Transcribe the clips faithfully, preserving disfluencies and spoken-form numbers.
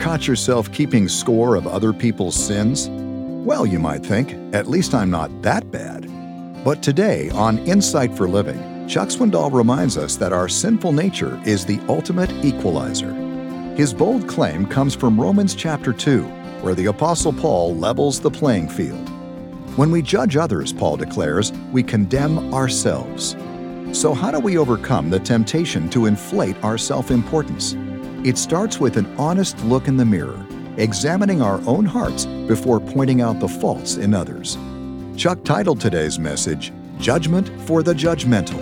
caught yourself keeping score of other people's sins? Well, you might think, at least I'm not that bad. But today, on Insight for Living, Chuck Swindoll reminds us that our sinful nature is the ultimate equalizer. His bold claim comes from Romans chapter two, where the Apostle Paul levels the playing field. When we judge others, Paul declares, we condemn ourselves. So how do we overcome the temptation to inflate our self-importance? It starts with an honest look in the mirror, examining our own hearts before pointing out the faults in others. Chuck titled today's message, Judgment for the Judgmental.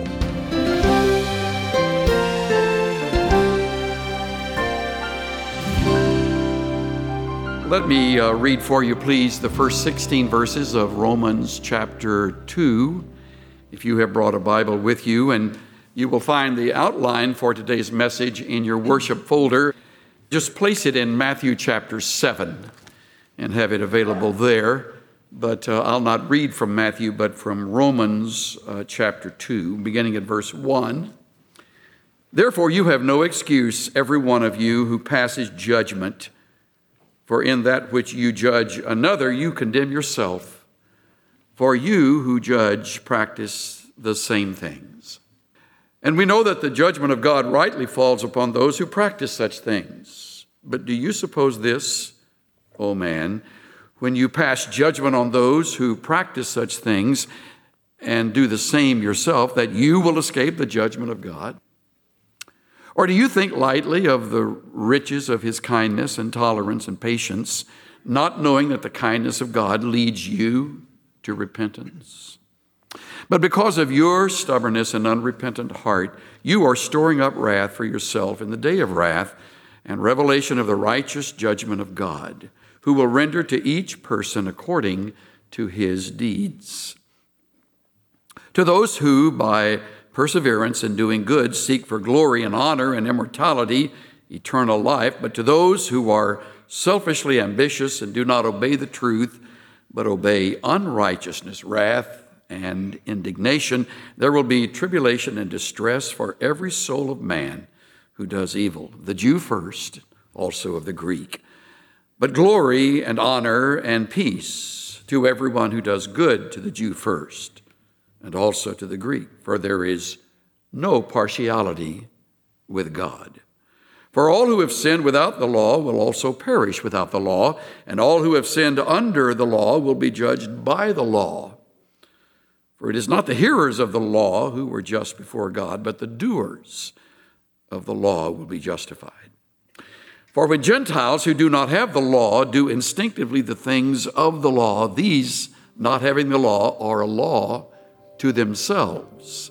Let me uh, read for you, please, the first sixteen verses of Romans chapter two. If you have brought a Bible with you, and you will find the outline for today's message in your worship folder. Just place it in Matthew chapter seven and have it available there. But uh, I'll not read from Matthew, but from Romans uh, chapter two, beginning at verse one. Therefore you have no excuse, every one of you who passes judgment. For in that which you judge another, you condemn yourself. For you who judge practice the same things. And we know that the judgment of God rightly falls upon those who practice such things. But do you suppose this, O man, when you pass judgment on those who practice such things and do the same yourself, that you will escape the judgment of God? Or do you think lightly of the riches of his kindness and tolerance and patience, not knowing that the kindness of God leads you to repentance? But because of your stubbornness and unrepentant heart, you are storing up wrath for yourself in the day of wrath and revelation of the righteous judgment of God, who will render to each person according to his deeds. To those who, by perseverance in doing good, seek for glory and honor and immortality, eternal life, but to those who are selfishly ambitious and do not obey the truth, but obey unrighteousness, wrath, and indignation, there will be tribulation and distress for every soul of man who does evil, the Jew first, also of the Greek. But glory and honor and peace to everyone who does good, to the Jew first, and also to the Greek, for there is no partiality with God. For all who have sinned without the law will also perish without the law, and all who have sinned under the law will be judged by the law. For it is not the hearers of the law who were just before God, but the doers of the law will be justified. For when Gentiles who do not have the law do instinctively the things of the law, these, not having the law, are a law to themselves,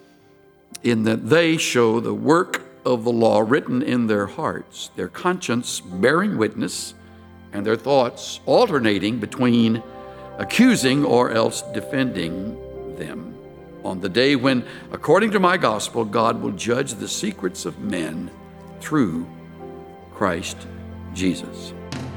in that they show the work of the law written in their hearts, their conscience bearing witness, and their thoughts alternating between accusing or else defending them, on the day when, according to my gospel, God will judge the secrets of men through Christ Jesus.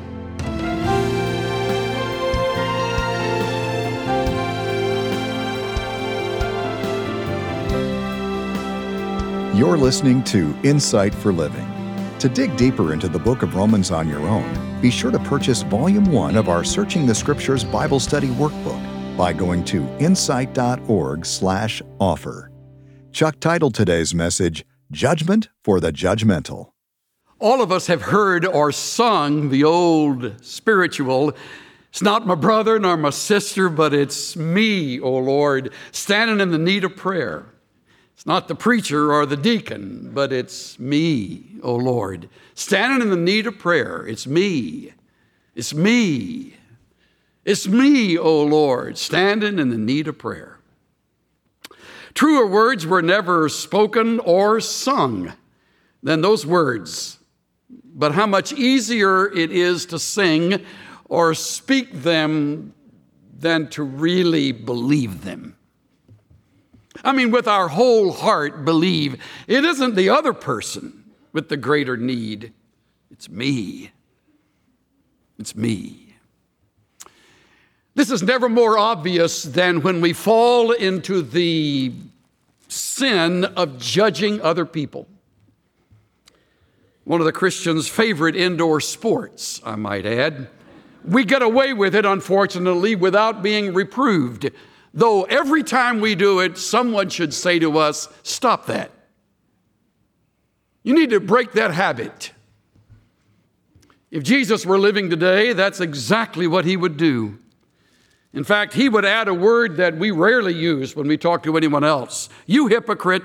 You're listening to Insight for Living. To dig deeper into the book of Romans on your own, be sure to purchase Volume one of our Searching the Scriptures Bible Study Workbook by going to insight.org slash offer. Chuck titled today's message, Judgment for the Judgmental. All of us have heard or sung the old spiritual, it's not my brother nor my sister, but it's me, O Lord, standing in the need of prayer. It's not the preacher or the deacon, but it's me, O Lord, standing in the need of prayer. It's me. It's me. It's me, O Lord, standing in the need of prayer. Truer words were never spoken or sung than those words. But how much easier it is to sing or speak them than to really believe them. I mean, with our whole heart, believe it isn't the other person with the greater need. It's me. It's me. This is never more obvious than when we fall into the sin of judging other people. One of the Christians' favorite indoor sports, I might add. We get away with it, unfortunately, without being reproved. Though every time we do it, someone should say to us, stop that. You need to break that habit. If Jesus were living today, that's exactly what he would do. In fact, he would add a word that we rarely use when we talk to anyone else. You hypocrite.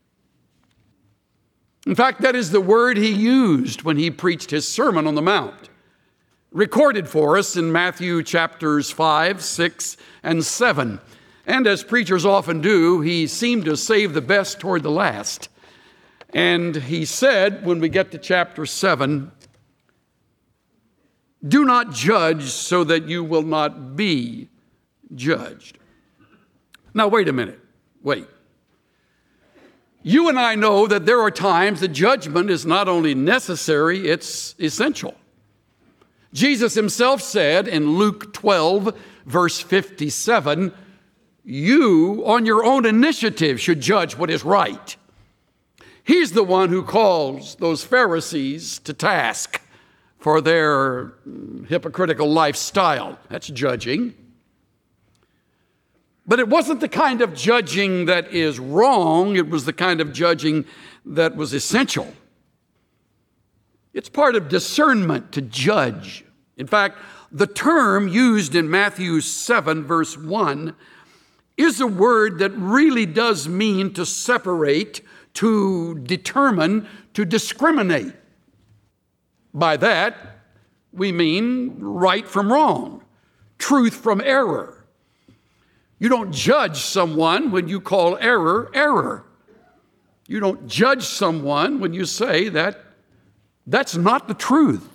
In fact, that is the word he used when he preached his Sermon on the Mount, recorded for us in Matthew chapters five, six, and seven. And as preachers often do, he seemed to save the best toward the last. And he said, when we get to chapter seven, do not judge so that you will not be judged. Now, wait a minute. Wait. You and I know that there are times that judgment is not only necessary, it's essential. Jesus himself said in Luke twelve, verse fifty-seven, you, on your own initiative, should judge what is right. He's the one who calls those Pharisees to task for their hypocritical lifestyle. That's judging. But it wasn't the kind of judging that is wrong. It was the kind of judging that was essential. It's part of discernment to judge. In fact, the term used in Matthew seven, verse one, is a word that really does mean to separate, to determine, to discriminate. By that, we mean right from wrong, truth from error. You don't judge someone when you call error, error. You don't judge someone when you say that that's not the truth.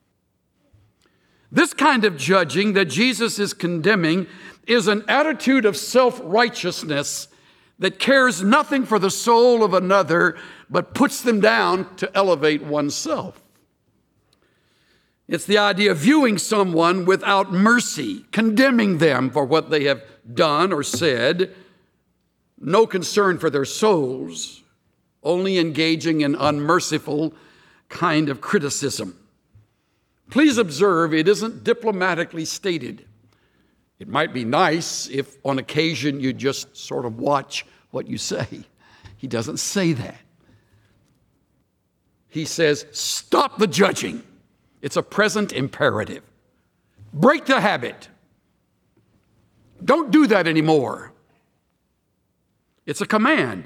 This kind of judging that Jesus is condemning is an attitude of self-righteousness that cares nothing for the soul of another, but puts them down to elevate oneself. It's the idea of viewing someone without mercy, condemning them for what they have done or said, no concern for their souls, only engaging in unmerciful kind of criticism. Please observe, it isn't diplomatically stated. It might be nice if on occasion you just sort of watch what you say. He doesn't say that. He says, stop the judging. It's a present imperative. Break the habit. Don't do that anymore. It's a command.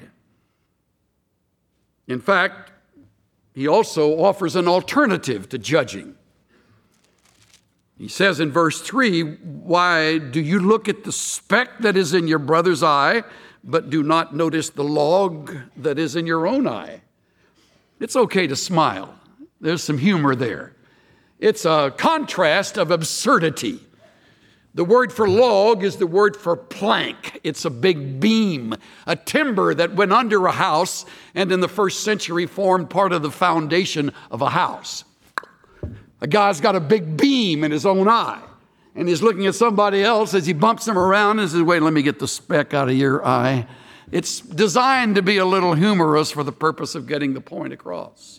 In fact, he also offers an alternative to judging. He says in verse three, why do you look at the speck that is in your brother's eye, but do not notice the log that is in your own eye? It's okay to smile. There's some humor there. It's a contrast of absurdity. The word for log is the word for plank. It's a big beam, a timber that went under a house and in the first century formed part of the foundation of a house. A guy's got a big beam in his own eye and he's looking at somebody else as he bumps them around and says, wait, let me get the speck out of your eye. It's designed to be a little humorous for the purpose of getting the point across.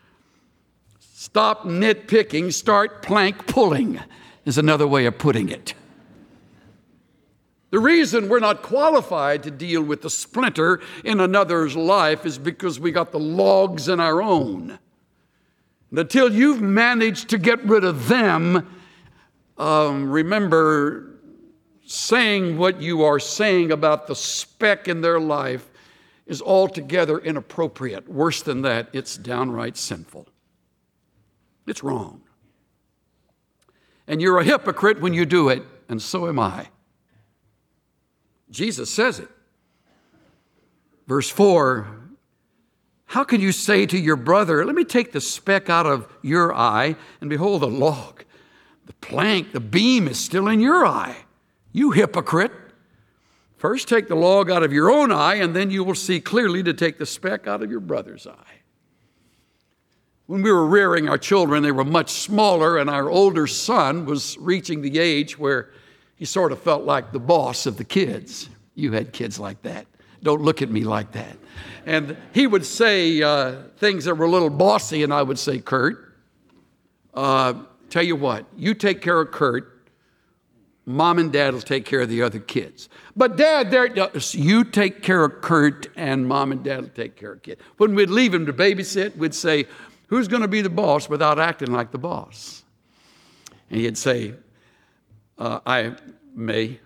Stop nitpicking, start plank pulling is another way of putting it. The reason we're not qualified to deal with the splinter in another's life is because we got the logs in our own. And until you've managed to get rid of them, um, remember saying what you are saying about the speck in their life is altogether inappropriate. Worse than that, it's downright sinful. It's wrong. And you're a hypocrite when you do it, and so am I. Jesus says it. Verse four, how can you say to your brother, let me take the speck out of your eye, and behold, the log, the plank, the beam is still in your eye. You hypocrite. First take the log out of your own eye, and then you will see clearly to take the speck out of your brother's eye. When we were rearing our children, they were much smaller, and our older son was reaching the age where he sort of felt like the boss of the kids. You had kids like that. Don't look at me like that. And he would say uh, things that were a little bossy, and I would say, Kurt, uh, tell you what, you take care of Kurt. Mom and Dad will take care of the other kids. But Dad, there, you take care of Kurt, and Mom and Dad will take care of kids. When we'd leave him to babysit, we'd say, who's going to be the boss without acting like the boss? And he'd say, uh, I may.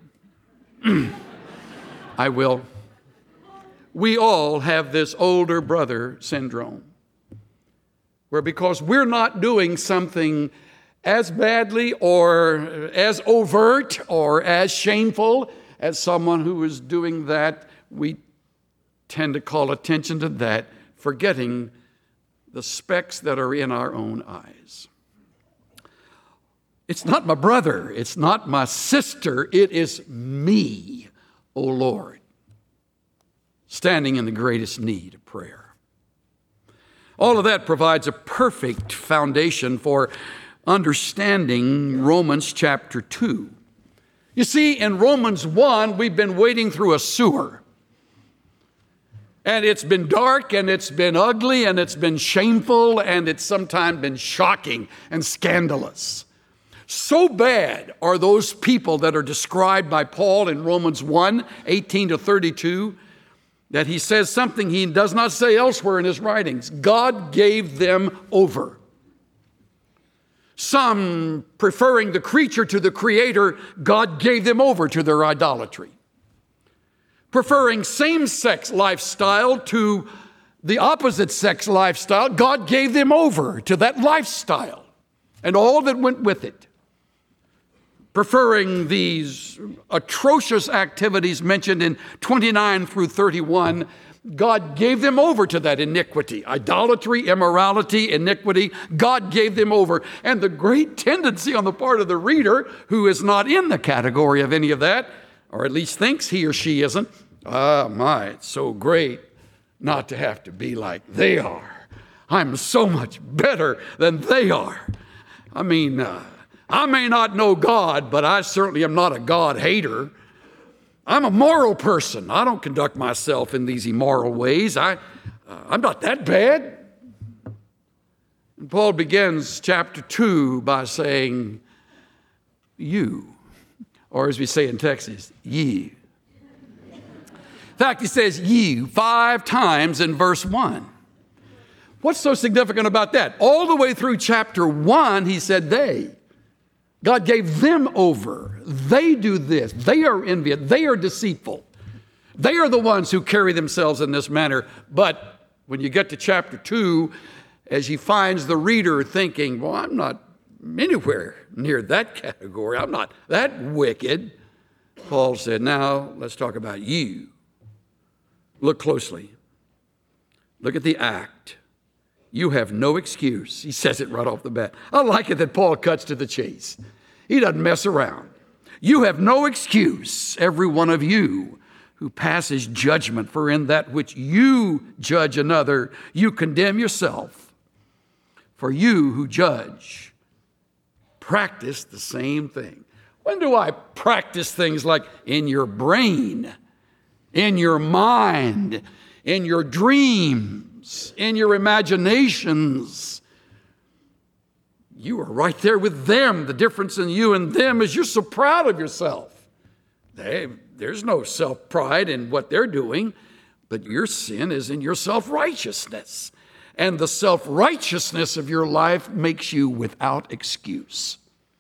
I will. We all have this older brother syndrome, where because we're not doing something as badly or as overt or as shameful as someone who is doing that, we tend to call attention to that, forgetting the specks that are in our own eyes. It's not my brother, it's not my sister, it is me, O Lord, standing in the greatest need of prayer. All of that provides a perfect foundation for understanding Romans chapter two. You see, in Romans one, we've been wading through a sewer. And it's been dark, and it's been ugly, and it's been shameful, and it's sometimes been shocking and scandalous. So bad are those people that are described by Paul in Romans one, eighteen to thirty-two, that he says something he does not say elsewhere in his writings. God gave them over. Some, preferring the creature to the creator, God gave them over to their idolatry. Preferring same-sex lifestyle to the opposite sex lifestyle, God gave them over to that lifestyle and all that went with it. Preferring these atrocious activities mentioned in twenty-nine through thirty-one, God gave them over to that iniquity, idolatry, immorality, iniquity. God gave them over. And the great tendency on the part of the reader, who is not in the category of any of that, or at least thinks he or she isn't, ah, my, it's so great not to have to be like they are. I'm so much better than they are. I mean, uh, I may not know God, but I certainly am not a God hater. I'm a moral person. I don't conduct myself in these immoral ways. I, uh, I'm not that bad. And Paul begins chapter two by saying, you, or as we say in Texas, ye. In fact, he says ye five times in verse one. What's so significant about that? All the way through chapter one, he said they. God gave them over. They do this. They are envious. They are deceitful. They are the ones who carry themselves in this manner. But when you get to chapter two, as he finds the reader thinking, well, I'm not anywhere near that category. I'm not that wicked. Paul said, now let's talk about you. Look closely. Look at the act. You have no excuse. He says it right off the bat. I like it that Paul cuts to the chase. He doesn't mess around. You have no excuse, every one of you who passes judgment, for in that which you judge another, you condemn yourself. For you who judge, practice the same thing. When do I practice things like in your brain, in your mind, in your dreams, in your imaginations? You are right there with them. The difference in you and them is you're so proud of yourself. They, there's no self-pride in what they're doing, but your sin is in your self-righteousness. And the self-righteousness of your life makes you without excuse.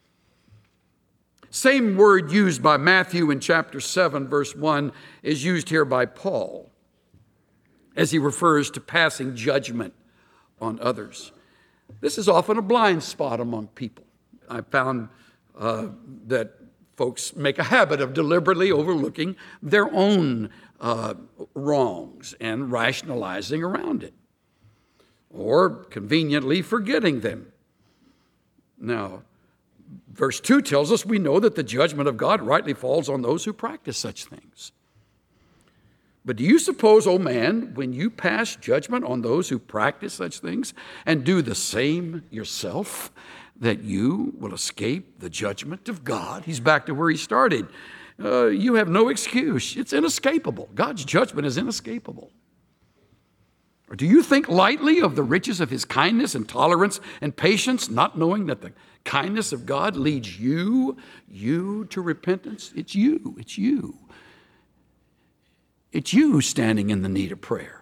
Same word used by Matthew in chapter seven, verse one, is used here by Paul as he refers to passing judgment on others. This is often a blind spot among people. I found uh, that folks make a habit of deliberately overlooking their own uh, wrongs and rationalizing around it, or conveniently forgetting them. Now, verse two tells us we know that the judgment of God rightly falls on those who practice such things. But do you suppose, O man, when you pass judgment on those who practice such things and do the same yourself, that you will escape the judgment of God? He's back to where he started. uh, you have no excuse. It's inescapable. God's judgment is inescapable. Or do you think lightly of the riches of his kindness and tolerance and patience, not knowing that the kindness of God leads you, you to repentance? It's you, it's you. It's you standing in the need of prayer.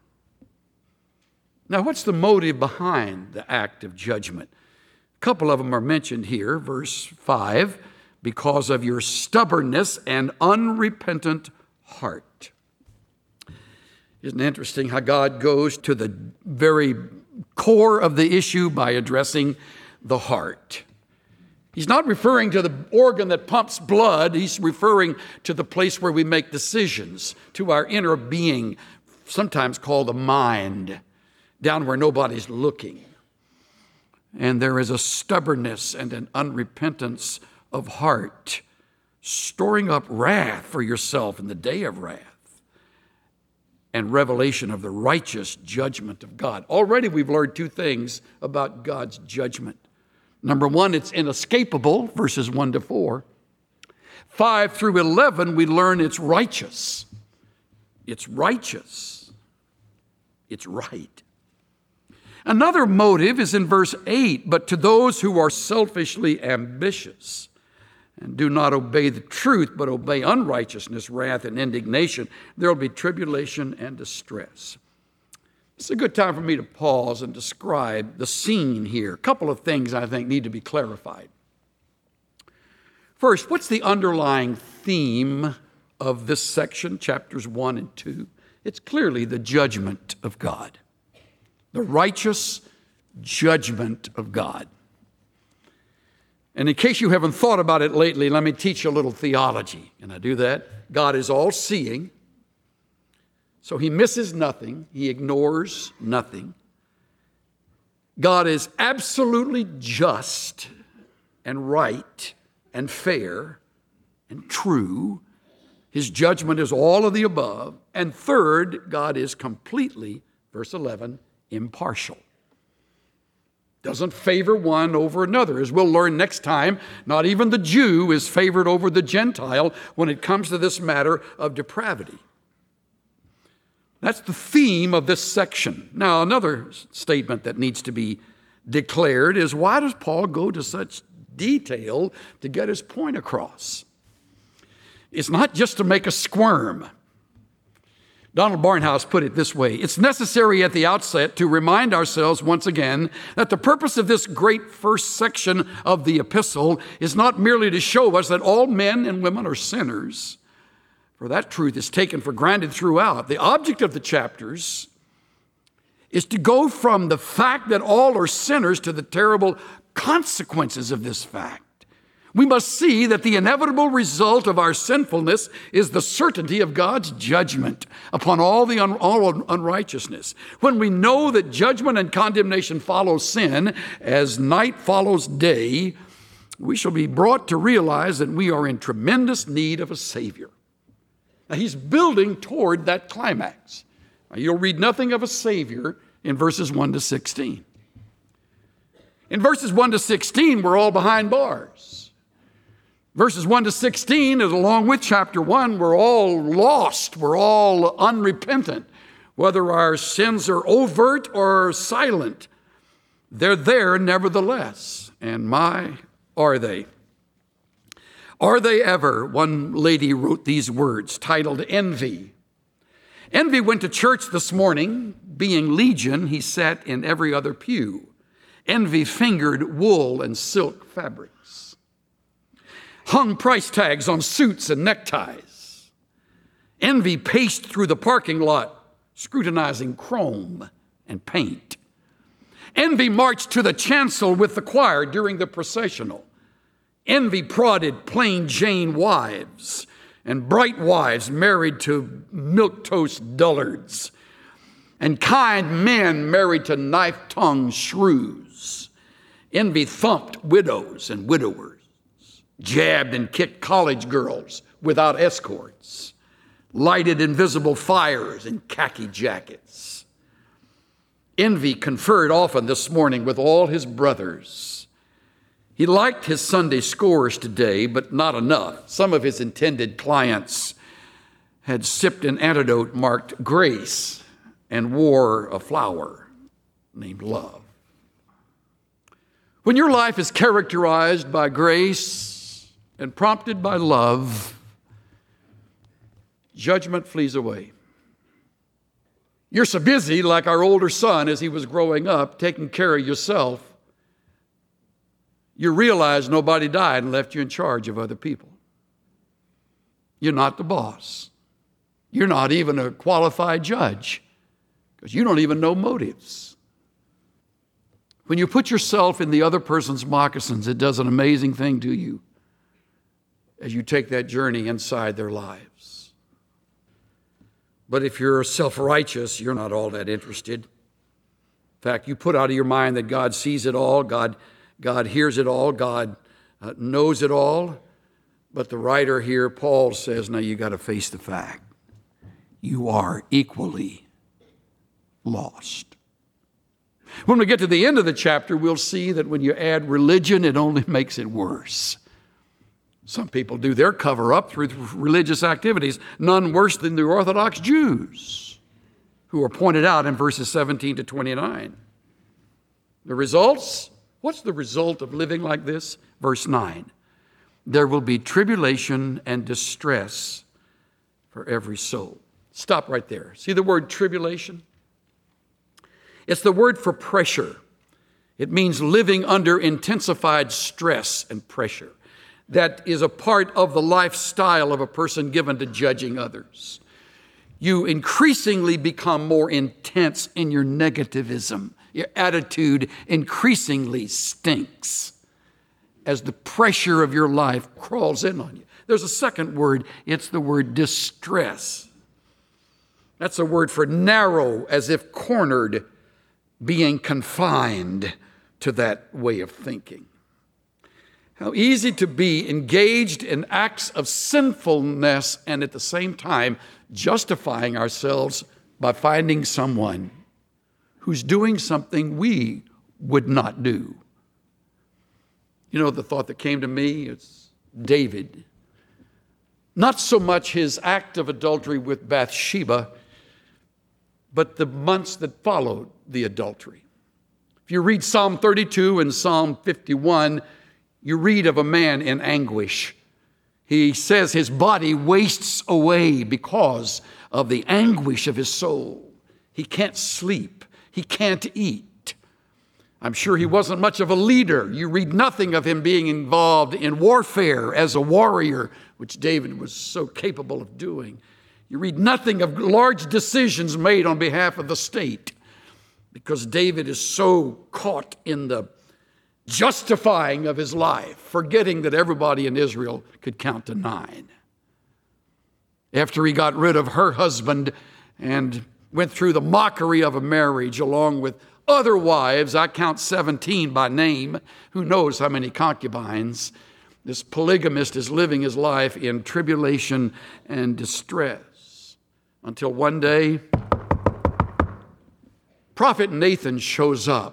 Now, what's the motive behind the act of judgment? A couple of them are mentioned here, verse five, because of your stubbornness and unrepentant heart. Isn't it interesting how God goes to the very core of the issue by addressing the heart? He's not referring to the organ that pumps blood. He's referring to the place where we make decisions, to our inner being, sometimes called the mind, down where nobody's looking. And there is a stubbornness and an unrepentance of heart, storing up wrath for yourself in the day of wrath, and revelation of the righteous judgment of God. Already we've learned two things about God's judgment. Number one, it's inescapable, verses one to four. Five through eleven, we learn it's righteous. It's righteous. It's right. Another motive is in verse eight, but to those who are selfishly ambitious and do not obey the truth, but obey unrighteousness, wrath, and indignation, there will be tribulation and distress. It's a good time for me to pause and describe the scene here. A couple of things I think need to be clarified. First, what's the underlying theme of this section, chapters one and two? It's clearly the judgment of God, the righteous judgment of God. And in case you haven't thought about it lately, let me teach you a little theology. Can I do that? God is all-seeing, so he misses nothing. He ignores nothing. God is absolutely just and right and fair and true. His judgment is all of the above. And third, God is completely, verse eleven, impartial. Doesn't favor one over another. As we'll learn next time, not even the Jew is favored over the Gentile when it comes to this matter of depravity. That's the theme of this section. Now, another statement that needs to be declared is, why does Paul go to such detail to get his point across? It's not just to make us squirm. Donald Barnhouse put it this way: it's necessary at the outset to remind ourselves once again that the purpose of this great first section of the epistle is not merely to show us that all men and women are sinners, for that truth is taken for granted throughout. The object of the chapters is to go from the fact that all are sinners to the terrible consequences of this fact. We must see that the inevitable result of our sinfulness is the certainty of God's judgment upon all the un- all unrighteousness. When we know that judgment and condemnation follow sin, as night follows day, we shall be brought to realize that we are in tremendous need of a Savior. Now, he's building toward that climax. Now, you'll read nothing of a Savior in verses one to sixteen. In verses one to sixteen, we're all behind bars. Verses one to sixteen, is along with chapter one, we're all lost. We're all unrepentant. Whether our sins are overt or silent, they're there nevertheless. And my, are they? Are they ever? One lady wrote these words, titled Envy. Envy went to church this morning. Being legion, he sat in every other pew. Envy fingered wool and silk fabrics, hung price tags on suits and neckties. Envy paced through the parking lot, scrutinizing chrome and paint. Envy marched to the chancel with the choir during the processional. Envy prodded plain Jane wives and bright wives married to milquetoast dullards, and kind men married to knife-tongued shrews. Envy thumped widows and widowers, jabbed and kicked college girls without escorts, lighted invisible fires in khaki jackets. Envy conferred often this morning with all his brothers. He liked his Sunday scores today, but not enough. Some of his intended clients had sipped an antidote marked grace and wore a flower named love. When your life is characterized by grace and prompted by love, judgment flees away. You're so busy, like our older son as he was growing up, taking care of yourself, you realize nobody died and left you in charge of other people. You're not the boss. You're not even a qualified judge because you don't even know motives. When you put yourself in the other person's moccasins, it does an amazing thing to you as you take that journey inside their lives. But if you're self-righteous, you're not all that interested. In fact, you put out of your mind that God sees it all, God, God hears it all, God uh, knows it all. But the writer here, Paul, says, now you got to face the fact. You are equally lost. When we get to the end of the chapter, we'll see that when you add religion, it only makes it worse. Some people do their cover up through religious activities, none worse than the Orthodox Jews, who are pointed out in verses seventeen to twenty-nine. The results? What's the result of living like this? Verse nine. There will be tribulation and distress for every soul. Stop right there. See the word tribulation? It's the word for pressure. It means living under intensified stress and pressure. That is a part of the lifestyle of a person given to judging others. You increasingly become more intense in your negativism. Your attitude increasingly stinks as the pressure of your life crawls in on you. There's a second word. It's the word distress. That's a word for narrow, as if cornered, being confined to that way of thinking. How easy to be engaged in acts of sinfulness and at the same time justifying ourselves by finding someone who's doing something we would not do. You know, the thought that came to me is David. Not so much his act of adultery with Bathsheba, but the months that followed the adultery. If you read Psalm thirty-two and Psalm fifty-one, you read of a man in anguish. He says his body wastes away because of the anguish of his soul. He can't sleep. He can't eat. I'm sure he wasn't much of a leader. You read nothing of him being involved in warfare as a warrior, which David was so capable of doing. You read nothing of large decisions made on behalf of the state because David is so caught in the justifying of his life, forgetting that everybody in Israel could count to nine. After he got rid of her husband and went through the mockery of a marriage along with other wives, I count seventeen by name, who knows how many concubines, this polygamist is living his life in tribulation and distress until one day, Prophet Nathan shows up.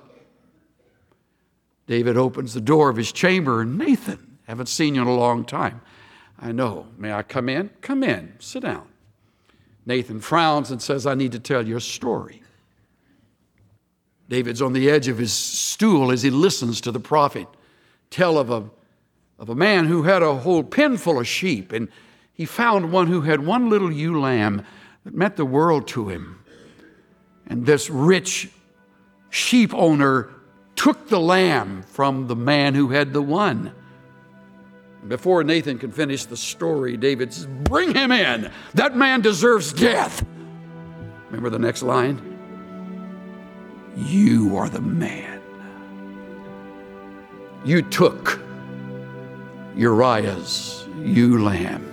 David opens the door of his chamber, and Nathan, haven't seen you in a long time. I know. May I come in? Come in. Sit down. Nathan frowns and says, I need to tell you a story. David's on the edge of his stool as he listens to the prophet tell of a, of a man who had a whole pen full of sheep, and he found one who had one little ewe lamb that meant the world to him. And this rich sheep owner took the lamb from the man who had the one. Before Nathan can finish the story, David says, bring him in. That man deserves death. Remember the next line? You are the man. You took Uriah's ewe lamb.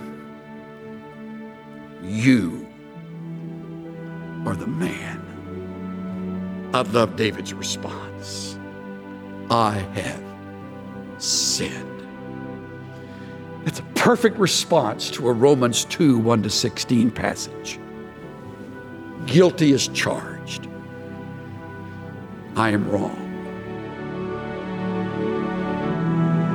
You are the man. I love David's response. I have sinned. That's a perfect response to a Romans two, one to sixteen passage. Guilty as charged. I am wrong.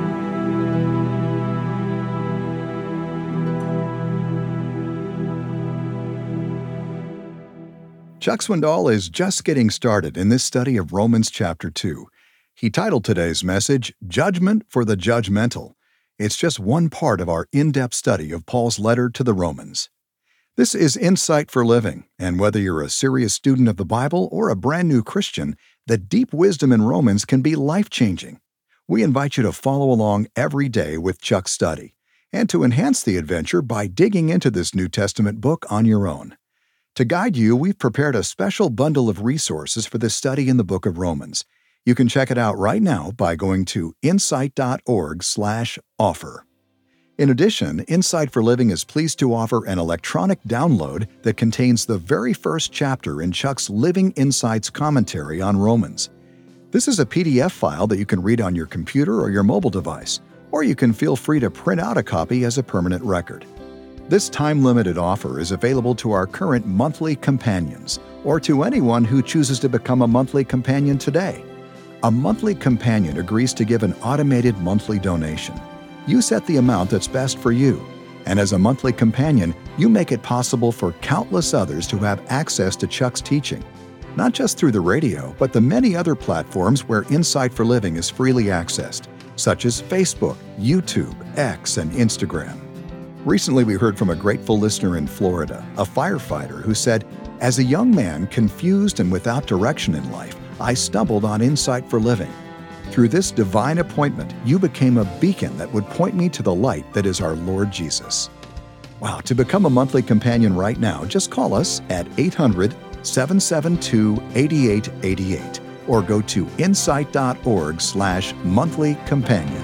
Chuck Swindoll is just getting started in this study of Romans chapter two. He titled today's message, Judgment for the Judgmental. It's just one part of our in-depth study of Paul's letter to the Romans. This is Insight for Living, and whether you're a serious student of the Bible or a brand new Christian, the deep wisdom in Romans can be life-changing. We invite you to follow along every day with Chuck's study, and to enhance the adventure by digging into this New Testament book on your own. To guide you, we've prepared a special bundle of resources for this study in the book of Romans. You can check it out right now by going to insight dot org slash offer. In addition, Insight for Living is pleased to offer an electronic download that contains the very first chapter in Chuck's Living Insights commentary on Romans. This is a P D F file that you can read on your computer or your mobile device, or you can feel free to print out a copy as a permanent record. This time-limited offer is available to our current monthly companions, or to anyone who chooses to become a monthly companion today. A monthly companion agrees to give an automated monthly donation. You set the amount that's best for you, and as a monthly companion, you make it possible for countless others to have access to Chuck's teaching, not just through the radio, but the many other platforms where Insight for Living is freely accessed, such as Facebook, YouTube, X, and Instagram. Recently, we heard from a grateful listener in Florida, a firefighter, who said, "As a young man, confused and without direction in life, I stumbled on Insight for Living. Through this divine appointment, you became a beacon that would point me to the light that is our Lord Jesus." Wow, to become a monthly companion right now, just call us at eight hundred, seven seven two, eight eight eight eight or go to insight dot org slash monthly companion.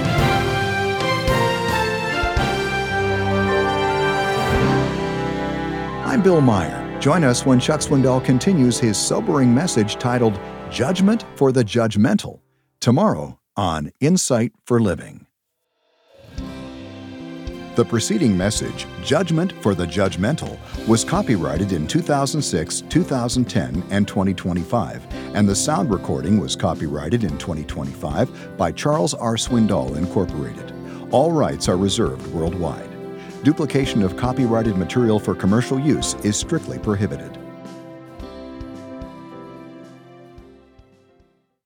I'm Bill Meyer. Join us when Chuck Swindoll continues his sobering message titled Judgment for the Judgmental, tomorrow on Insight for Living. The preceding message, Judgment for the Judgmental, was copyrighted in two thousand six, two thousand ten, and twenty twenty-five, and the sound recording was copyrighted in twenty twenty-five by Charles R. Swindoll, Incorporated. All rights are reserved worldwide. Duplication of copyrighted material for commercial use is strictly prohibited.